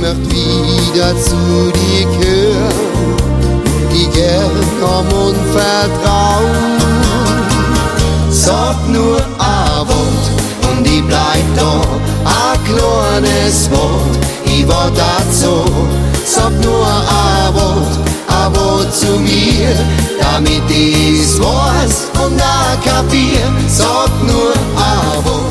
möcht wieder zu dir gehören, die gern komm und vertrauen. Sag nur ein Wort und ich bleib da, ein kleines Wort, ich wart dazu. Sag nur ein Wort zu mir, damit ich's weiß und auch kapier. Sag nur ein Wort.